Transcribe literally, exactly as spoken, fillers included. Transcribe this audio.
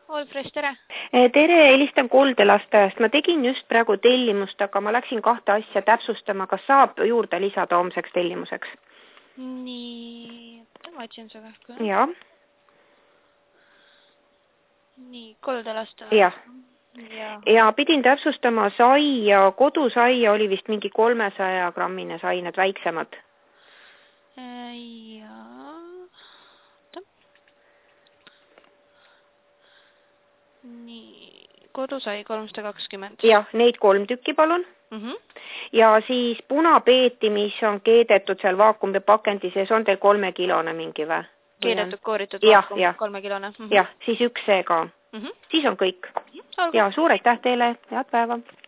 All Fresh, tere! Tere, helistan Koldelasteaiast. Ma tegin just praegu tellimust, aga ma läksin kahte asja täpsustama. Kas saab juurde lisada homseks tellimuseks? Nii, ma otsin seda. Ja. Nii, Koldelasteaias. Ja. Ja. ja pidin täpsustama sai ja kodusaia oli vist mingi kolmesaja grammine sai, need väiksemad. Ja. Nii, kodusai kolmsada kakskümmend. Jah, neid kolm tükki palun. Mm -hmm. Ja siis punapeeti, mis on keedetud seal vaakumde pakendi sees, on teil kolmekilone mingi või? Keedetud, kooritud vaakum, ja, kolmekilone. Mm -hmm. Jah, siis üks see ka. Mm -hmm. Siis on kõik. Mm -hmm. Ja suur aitäh teile, head päeva!